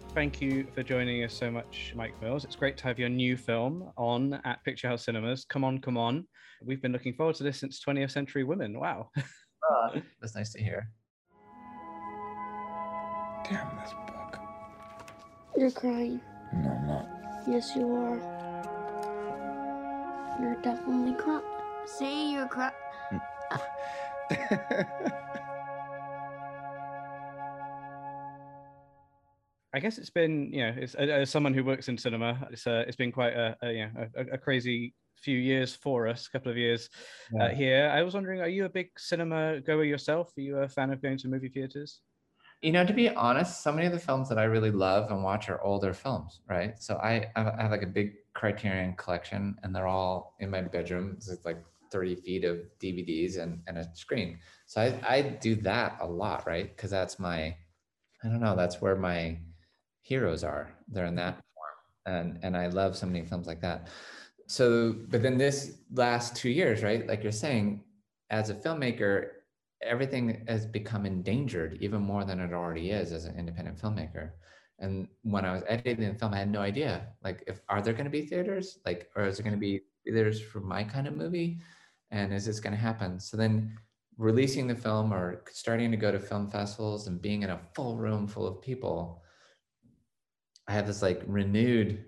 Thank you for joining us so much, Mike Mills. It's great to have your new film on at Picture House Cinemas. Come on, come on. We've been looking forward to this since 20th Century Women. Wow. That's nice to hear. Damn this book. You're crying. No, I'm not. Yes, you are. You're definitely crying. Say you're crying. I guess it's been, it's as someone who works in cinema, it's been quite a crazy few years for us, a couple of years here. I was wondering, are you a big cinema goer yourself? Are you a fan of going to movie theaters? To be honest, so many of the films that I really love and watch are older films, right? So I have like a big Criterion collection, and they're all in my bedroom. It's like 30 feet of DVDs and a screen. So I do that a lot, right? Because that's that's where my heroes are. They're in that form. And I love so many films like that. So, but then this last 2 years, right? Like you're saying, as a filmmaker, everything has become endangered even more than it already is as an independent filmmaker. And when I was editing the film, I had no idea, like, are there going to be theaters? Like, or is there going to be theaters for my kind of movie? And is this going to happen? So then releasing the film or starting to go to film festivals and being in a full room full of people, I had this like renewed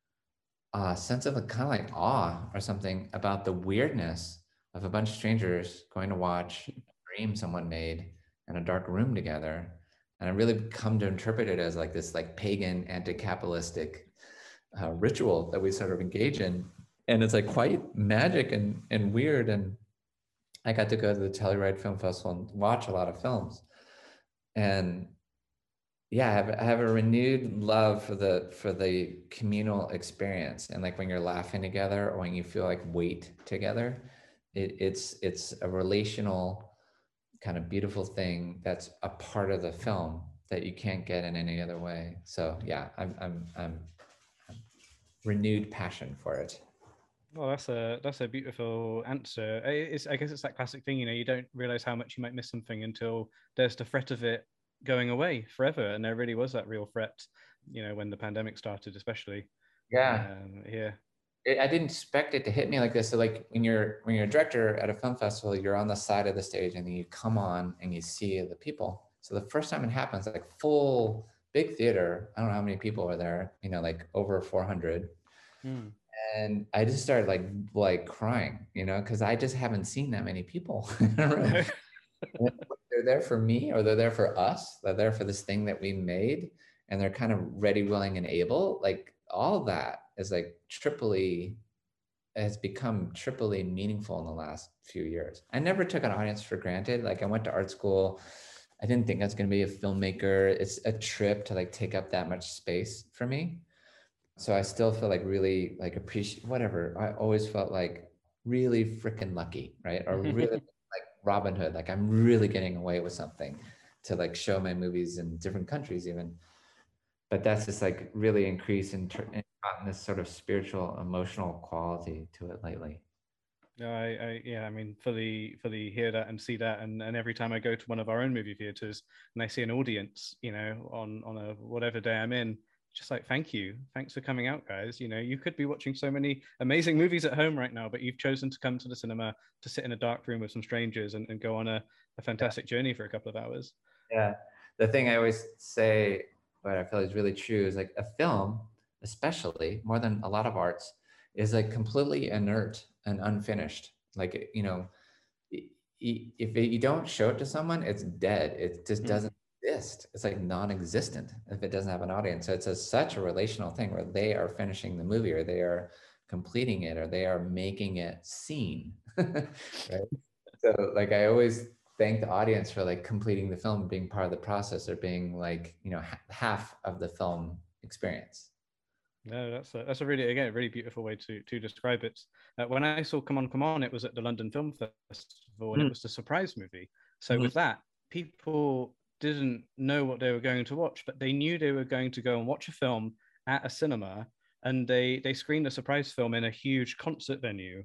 sense of a kind of like awe or something about the weirdness of a bunch of strangers going to watch a dream someone made in a dark room together. And I really come to interpret it as like this like pagan anti-capitalistic ritual that we sort of engage in. And it's like quite magic and weird. And I got to go to the Telluride Film Festival and watch a lot of films. And yeah, I have a renewed love for the communal experience, and like when you're laughing together or when you feel like weight together, it's a relational kind of beautiful thing that's a part of the film that you can't get in any other way. So yeah, I'm renewed passion for it. Well, that's a beautiful answer. I guess it's that classic thing, you don't realize how much you might miss something until there's the threat of it going away forever. And there really was that real threat, when the pandemic started, especially. Yeah. Yeah. I didn't expect it to hit me like this. So like when you're a director at a film festival, you're on the side of the stage and then you come on and you see the people. So the first time it happens, like full big theater, I don't know how many people were there, like over 400. And I just started like crying, because I just haven't seen that many people in a room. They're there for me, or they're there for us. They're there for this thing that we made, and they're kind of ready, willing, and able. Like all that is like has become triply meaningful in the last few years. I never took an audience for granted. Like I went to art school. I didn't think I was going to be a filmmaker. It's a trip to like take up that much space for me. So I still feel like really like appreciate whatever. I always felt like really freaking lucky, right? Or really like Robin Hood. Like I'm really getting away with something to like show my movies in different countries even. But that's just like really increased and gotten this sort of spiritual, emotional quality to it lately. No, I mean, fully hear that and see that, and every time I go to one of our own movie theaters and I see an audience, on a whatever day I'm in, just like thanks for coming out, guys. You could be watching so many amazing movies at home right now, but you've chosen to come to the cinema to sit in a dark room with some strangers and go on a fantastic journey for a couple of hours. Yeah, the thing I always say, what I feel is really true, is like a film, especially more than a lot of arts, is like completely inert and unfinished. Like, if you don't show it to someone, it's dead. It just doesn't exist. It's like non-existent if it doesn't have an audience. So it's such a relational thing where they are finishing the movie, or they are completing it, or they are making it seen. Right? So like I always thank the audience for like completing the film, being part of the process, or being like, half of the film experience. No, that's a really beautiful way to describe it. When I saw Come On, Come On, it was at the London Film Festival, and it was the surprise movie. So with that, people didn't know what they were going to watch, but they knew they were going to go and watch a film at a cinema, and they screened a surprise film in a huge concert venue.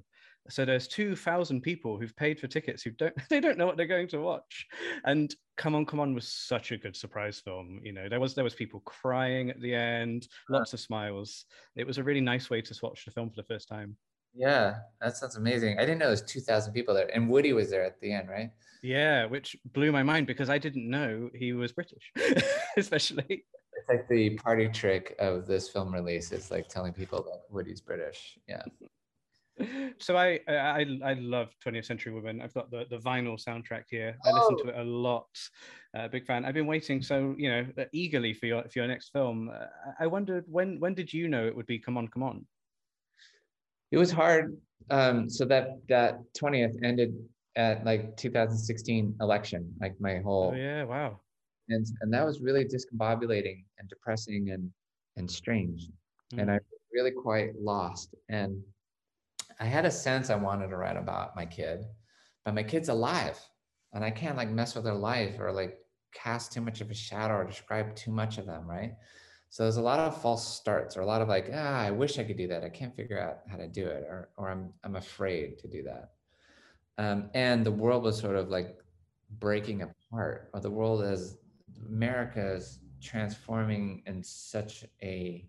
So there's 2,000 people who've paid for tickets who don't they don't know what they're going to watch. And Come On was such a good surprise film. You know, there was people crying at the end, lots of smiles. It was a really nice way to watch the film for the first time. Yeah, that sounds amazing. I didn't know there was 2,000 people there, and Woody was there at the end, right? Yeah, which blew my mind because I didn't know he was British, especially. It's like the party trick of this film release. It's like telling people that Woody's British. Yeah. So I love 20th Century Women. I've got the vinyl soundtrack here. I listen to it a lot. Big fan. I've been waiting eagerly for your next film. I wondered when did you know it would be Come On, Come On? It was hard. So that 20th ended at like 2016 election, like my whole. Oh yeah, wow. And that was really discombobulating and depressing and strange. And I really quite lost. And I had a sense I wanted to write about my kid, but my kid's alive, and I can't like mess with their life or like cast too much of a shadow or describe too much of them, right? So there's a lot of false starts, or a lot of like, I wish I could do that. I can't figure out how to do it, or I'm afraid to do that. And the world was sort of like breaking apart, or the world as America is transforming in such a,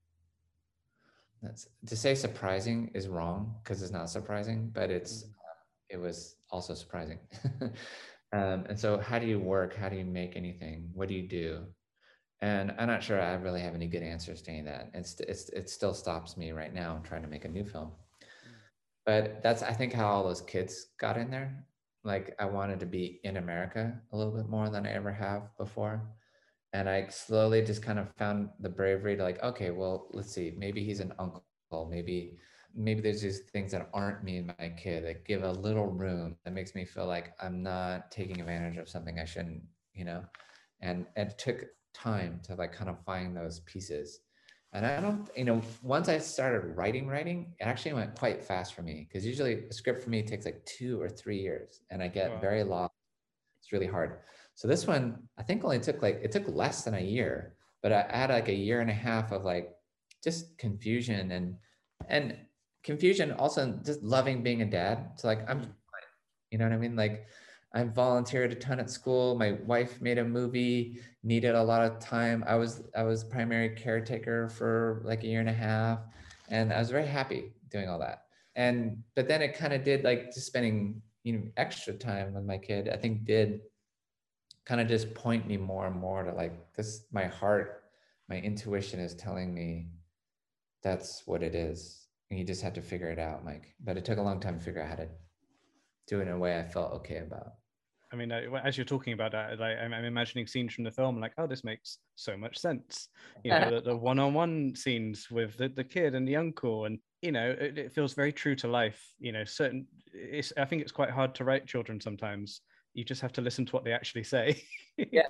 to say surprising is wrong because it's not surprising, but it was also surprising. And so how do you work? How do you make anything? What do you do? And I'm not sure I really have any good answers to any of that. It still stops me right now trying to make a new film. But that's, I think, how all those kids got in there. Like, I wanted to be in America a little bit more than I ever have before. And I slowly just kind of found the bravery to like, okay, well, let's see, maybe he's an uncle. Maybe there's these things that aren't me and my kid that give a little room that makes me feel like I'm not taking advantage of something I shouldn't, and it took time to like kind of find those pieces. And I don't, once I started writing, it actually went quite fast for me, because usually a script for me takes like 2 or 3 years and I get very lost. It's really hard. So this one, I think only took it took less than a year, but I had like a year and a half of like just confusion and confusion, also just loving being a dad. So like, I'm fine. You know what I mean? Like, I volunteered a ton at school. My wife made a movie, needed a lot of time. I was primary caretaker for like a year and a half, and I was very happy doing all that. But then it kind of did, like, just spending extra time with my kid, I think, did kind of just point me more and more to like this. My heart, my intuition is telling me that's what it is, and you just have to figure it out, Mike. But it took a long time to figure out how to do it in a way I felt okay about. I mean, as you're talking about that, like, I'm imagining scenes from the film, like, oh, this makes so much sense. The one-on-one scenes with the kid and the uncle, and it feels very true to life. I think it's quite hard to write children sometimes. You just have to listen to what they actually say. Yeah.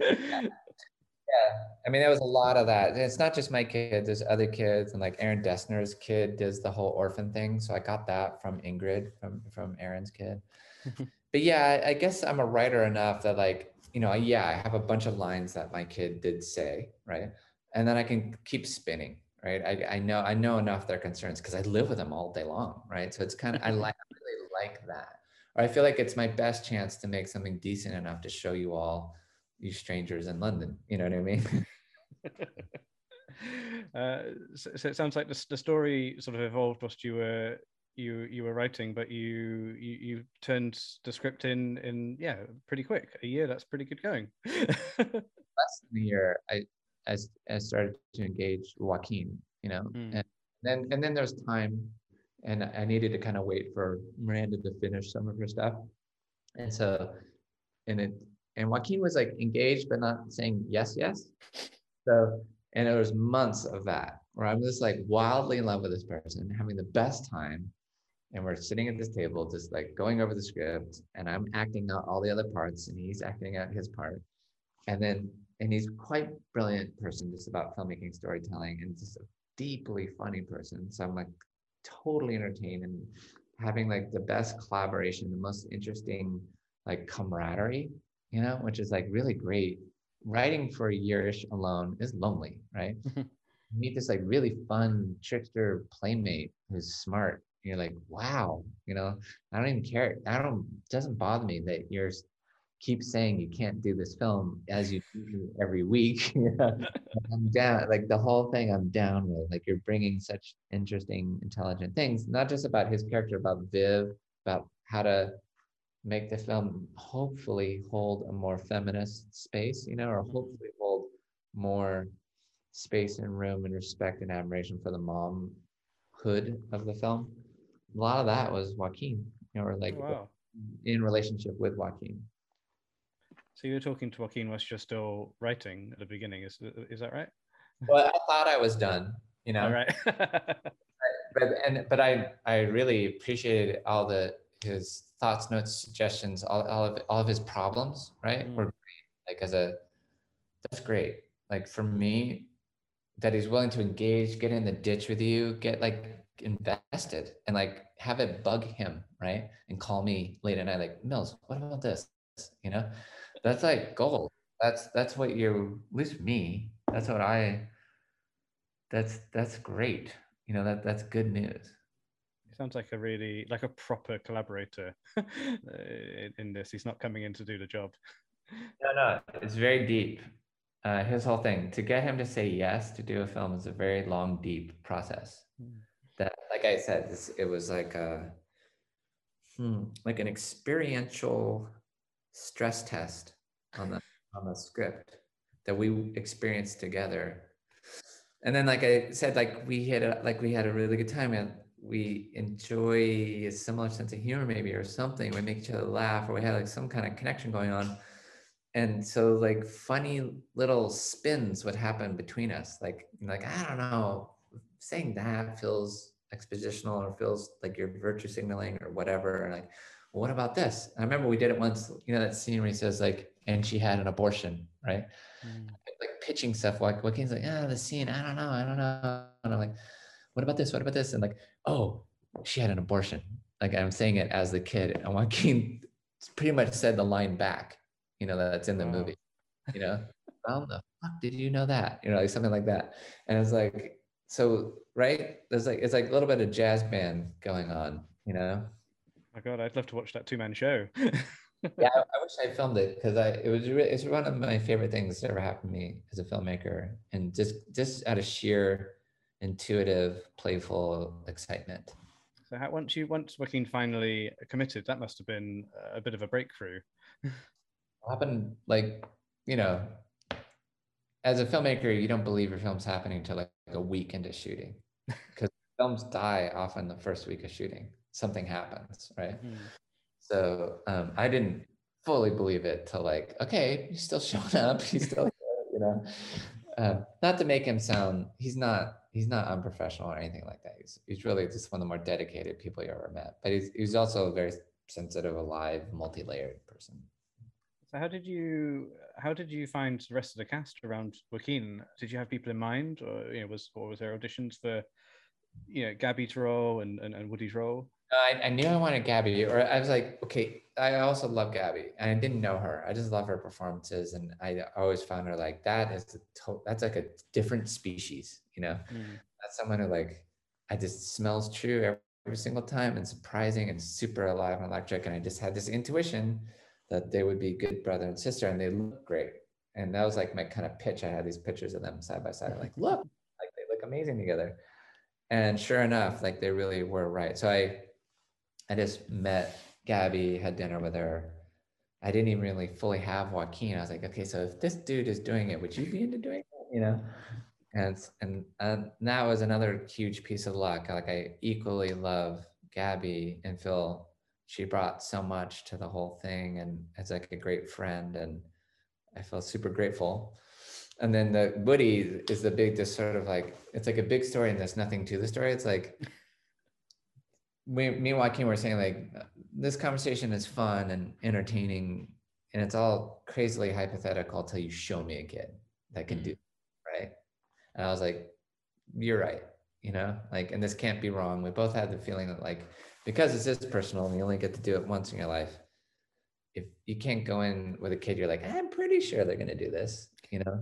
I mean, there was a lot of that. It's not just my kid, there's other kids, and like Aaron Dessner's kid does the whole orphan thing. So I got that from Ingrid, from Aaron's kid. But yeah, I guess I'm a writer enough that like, I have a bunch of lines that my kid did say, right? And then I can keep spinning, right? I know enough their concerns because I live with them all day long, right? So it's kind of, I really like that. Or I feel like it's my best chance to make something decent enough to show you all, you strangers in London. You know what I mean? So it sounds like the story sort of evolved whilst you were writing, but you turned the script in pretty quick. A year, that's pretty good going. Less than a year, I started to engage Joaquin, and then there was time, and I needed to kind of wait for Miranda to finish some of her stuff, and so and Joaquin was like engaged but not saying yes. So, and there was months of that where I'm just like wildly in love with this person, having the best time. And we're sitting at this table, just like going over the script, and I'm acting out all the other parts and he's acting out his part. And he's quite brilliant person, just about filmmaking, storytelling, and just a deeply funny person. So I'm like totally entertained and having like the best collaboration, the most interesting like camaraderie, which is like really great. Writing for a year-ish alone is lonely, right? You meet this like really fun trickster playmate who's smart You're like, wow, I don't even care. Doesn't bother me that keep saying you can't do this film as you do every week. I'm down, like the whole thing I'm down with. Like you're bringing such interesting, intelligent things, not just about his character, about Viv, about how to make the film hopefully hold a more feminist space, or hopefully hold more space and room and respect and admiration for the momhood of the film. A lot of that was Joaquin, or like Oh, wow. in relationship with Joaquin. So you were talking to Joaquin whilst you're still writing at the beginning, is that right? Well, I thought I was done, All right. but I really appreciated his thoughts, notes, suggestions, all of his problems, right? Were great. Like that's great. Like for me, that he's willing to engage, get in the ditch with you, get like invested, and like have it bug him, right? And call me late at night, like, Mills, what about this? That's like gold. That's what at least me, that's great. That's good news. He sounds like a proper collaborator in this. He's not coming in to do the job. No, it's very deep. His whole thing, to get him to say yes to do a film is a very long, deep process. That, like I said, it was like like an experiential stress test on the script that we experienced together. And then, like I said, like we had a really good time, and we enjoy a similar sense of humor, maybe, or something. We make each other laugh, or we had like some kind of connection going on. And so like funny little spins would happen between us. Like I don't know, saying that feels expositional or feels like you're virtue signaling or whatever. And like, well, what about this? I remember we did it once, that scene where he says like, and she had an abortion, right? Like pitching stuff, like Joaquin's like, the scene, I don't know. And I'm like, what about this? What about this? And like, oh, she had an abortion. Like I'm saying it as the kid. And Joaquin pretty much said the line back, that's in the movie, how the fuck did you know that? Like something like that. And it's like, so, right? It's like a little bit of jazz band going on, My God, I'd love to watch that two-man show. Yeah, I wish I filmed it because it's one of my favorite things that ever happened to me as a filmmaker, and just out of sheer intuitive, playful excitement. So once Joaquin finally committed, that must have been a bit of a breakthrough. It happened like, as a filmmaker, you don't believe your film's happening until like a week into shooting, because films die often the first week of shooting. Something happens, right? So I didn't fully believe it till like, okay, he's still showing up. He's still, not to make him sound, he's not unprofessional or anything like that. He's really just one of the more dedicated people you ever met. But he's also a very sensitive, alive, multi-layered person. So how did you find the rest of the cast around Joaquin? Did you have people in mind, or was there auditions for Gabby's role and Woody's role? I knew I wanted Gabby, or I was like, okay, I also love Gabby, and I didn't know her. I just love her performances, and I always found her like that's like a different species, That's someone who like I just smells true every single time, and surprising and super alive and electric, and I just had this intuition that they would be good brother and sister, and they look great. And that was like my kind of pitch. I had these pictures of them side by side, like look, like they look amazing together. And sure enough, like they really were right. So I just met Gabby, had dinner with her. I didn't even really fully have Joaquin. I was like, okay, so if this dude is doing it, would you be into doing it? And that was another huge piece of luck. Like I equally love Gabby and feel she brought so much to the whole thing, and it's like a great friend, and I feel super grateful. And then the Woody is the big, just sort of like, it's like a big story and there's nothing to the story. It's like, me and Joaquin were saying like, this conversation is fun and entertaining, and it's all crazily hypothetical until you show me a kid that can do, right? And I was like, you're right, like, and this can't be wrong. We both had the feeling that like, because it's just personal and you only get to do it once in your life, if you can't go in with a kid, you're like, I'm pretty sure they're going to do this,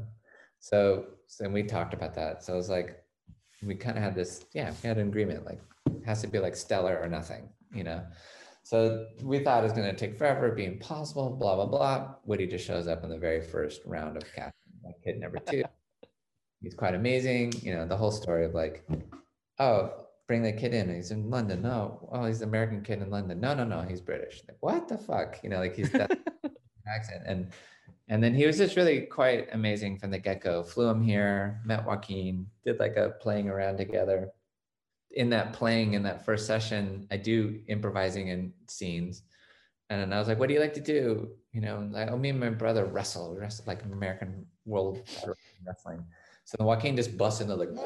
So then we talked about that. So it was like, we kind of had this, we had an agreement, like, It has to be like stellar or nothing, you know. So we thought it was going to take forever, it'd be impossible, blah blah blah. Woody just shows up in the very first round of casting, like kid number 2. He's quite amazing, you know, the whole story of like, oh, bring the kid in. He's in London. No, oh, he's an American kid in London. No, no, no, he's British. Like, what the fuck? You know, like he's that accent. And then he was just really quite amazing from the get-go. Flew him here, met Joaquin, did like a playing around together. In that playing, in that first session, I do improvising in scenes. And then I was like, what do you like to do? You know, like, oh, me and my brother wrestle. We wrestle like American World Wrestling. So then Joaquin just busts into like,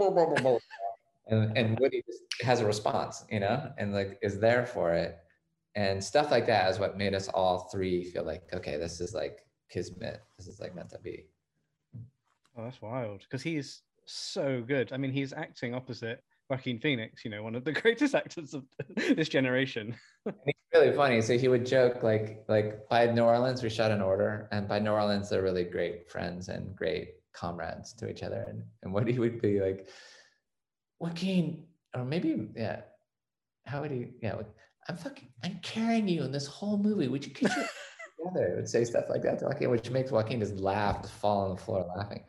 and Woody just has a response, you know, and like is there for it. And stuff like that is what made us all 3 feel like, okay, this is like kismet. This is like meant to be. Oh, that's wild. Because he's so good. I mean, he's acting opposite Joaquin Phoenix, you know, one of the greatest actors of this generation. It's really funny. So he would joke like by New Orleans, we shot an order, and by New Orleans, they're really great friends and great comrades to each other. And what he would be like, Joaquin, or maybe, yeah, how would he, yeah, I'm carrying you in this whole movie. Would you get your together? It would say stuff like that to Joaquin, which makes Joaquin just laugh, just fall on the floor laughing.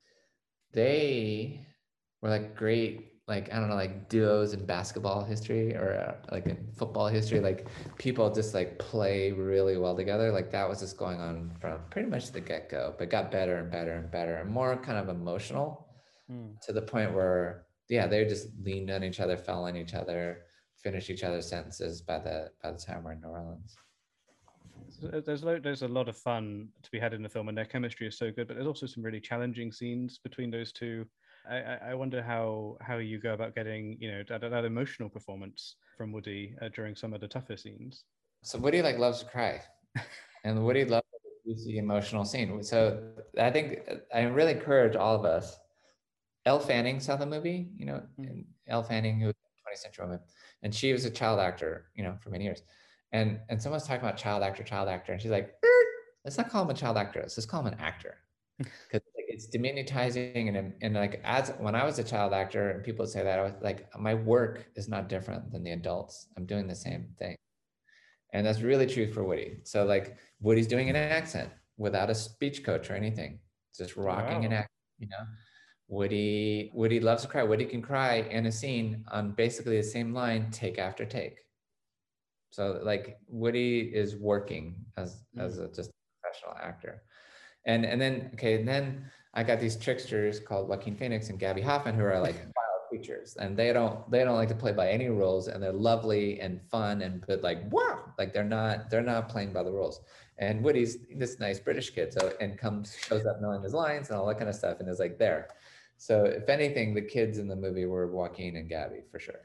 They were like great, like, I don't know, like duos in basketball history or like in football history, like people just like play really well together. Like that was just going on from pretty much the get-go, but got better and better and better and more kind of emotional to the point where, yeah, they just leaned on each other, fell on each other, finished each other's sentences by the time we're in New Orleans. There's a lot of fun to be had in the film, and their chemistry is so good. But there's also some really challenging scenes between those two. I wonder how you go about getting, you know, that emotional performance from Woody during some of the tougher scenes. So Woody like loves to cry, and Woody loves the emotional scene. So I think I really encourage all of us. Elle Fanning saw the movie, you know, Elle Fanning, who was a 20th century woman, and she was a child actor, you know, for many years. And someone's talking about child actor, and she's like, let's not call him a child actor. Let's just call him an actor, because like, it's diminutizing. And like as when I was a child actor, and people would say that, I was like, my work is not different than the adults. I'm doing the same thing, and that's really true for Woody. So like Woody's doing an accent without a speech coach or anything, just rocking an accent, you know. Woody loves to cry. Woody can cry in a scene on basically the same line, take after take. So like Woody is working as a just professional actor. And then I got these tricksters called Joaquin Phoenix and Gabby Hoffman, who are like wild creatures, and they don't like to play by any rules, and they're lovely and fun, and but like wow, like they're not playing by the rules. And Woody's this nice British kid, so and shows up knowing his lines and all that kind of stuff, and is like there. So if anything, the kids in the movie were Joaquin and Gabby for sure.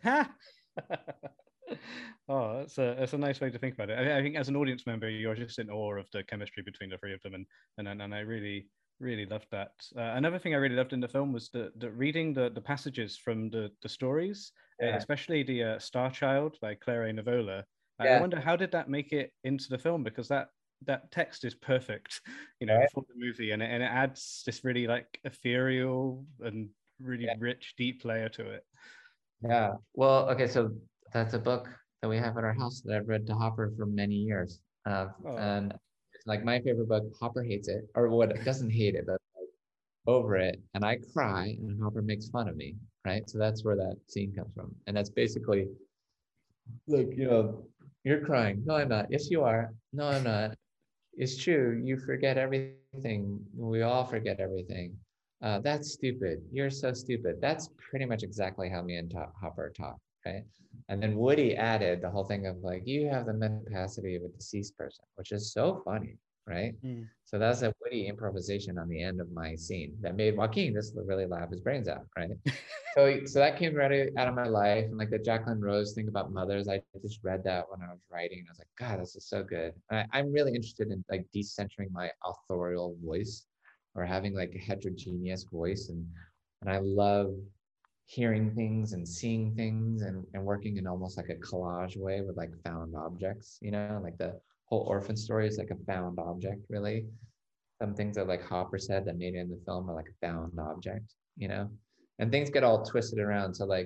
Oh, that's a nice way to think about it. I think as an audience member, you're just in awe of the chemistry between the 3 of them, and I really loved that. Another thing I really loved in the film was the reading the passages from the stories, especially the Star Child by Claire Novola. I wonder, how did that make it into the film, because that text is perfect, you know, for the movie, and it adds this really like ethereal and really rich, deep layer to it. Yeah. Well, okay, so that's a book that we have at our house that I've read to Hopper for many years. And it's like my favorite book. Hopper hates it, or what, doesn't hate it, but like, over it. And I cry, and Hopper makes fun of me, right? So that's where that scene comes from. And that's basically like, you know, you're crying. No, I'm not. Yes, you are. No, I'm not. It's true. You forget everything. We all forget everything. That's stupid. You're so stupid. That's pretty much exactly how me and Hopper talk, right? And then Woody added the whole thing of like, you have the mental capacity of a deceased person, which is so funny, right? So that's a Woody improvisation on the end of my scene that made Joaquin just really laugh his brains out, right? So that came right out of my life. And like the Jacqueline Rose thing about mothers, I just read that when I was writing. I was like, God, this is so good. I'm really interested in like decentering my authorial voice, or having like a heterogeneous voice. And I love hearing things and seeing things, and working in almost like a collage way with like found objects, you know, like the whole orphan story is like a found object, really. Some things that like Hopper said that made it in the film are like a found object, you know, and things get all twisted around. So like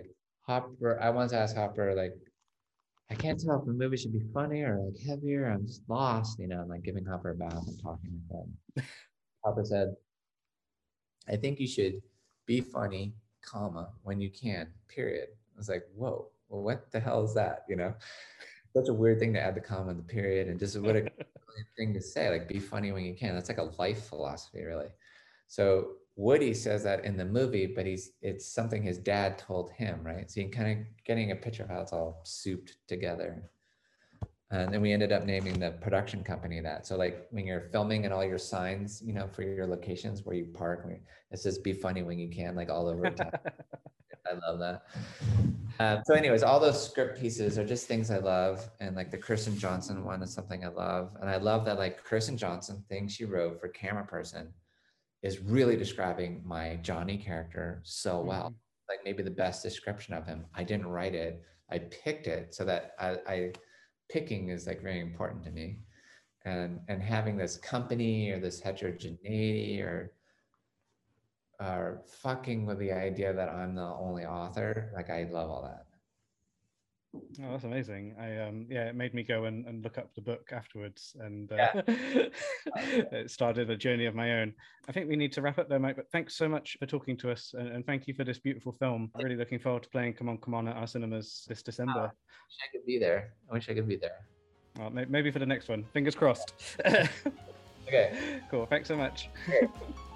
Hopper, I once asked Hopper, like, I can't tell if the movie should be funny or like heavier. I'm just lost, you know, and like giving Hopper a bath and talking with him. Hopper said, I think you should be funny, comma, when you can, period. I was like, whoa, well, what the hell is that? You know, such a weird thing to add the comma and the period, and just what a thing to say, like be funny when you can. That's like a life philosophy, really. So Woody says that in the movie, but it's something his dad told him, right? So you can kind of getting a picture of how it's all souped together. And then we ended up naming the production company that. So like when you're filming and all your signs, you know, for your locations where you park, it says "Be funny when you can," like all over town. I love that. So anyways, all those script pieces are just things I love. And like the Kirsten Johnson one is something I love. And I love that like Kirsten Johnson thing she wrote for Camera Person is really describing my Johnny character so well. Like maybe the best description of him. I didn't write it. I picked it so that I picking is like very important to me. And having this company or this heterogeneity or fucking with the idea that I'm the only author, like I love all that. Oh, that's amazing. Yeah, it made me go and look up the book afterwards, and it started a journey of my own. I think we need to wrap up there, Mike, but thanks so much for talking to us, and thank you for this beautiful film. Really looking forward to playing Come On, Come On at our cinemas this December. I wish I could be there. I wish I could be there. Well, maybe for the next one. Fingers crossed. Okay. Cool. Thanks so much. Okay.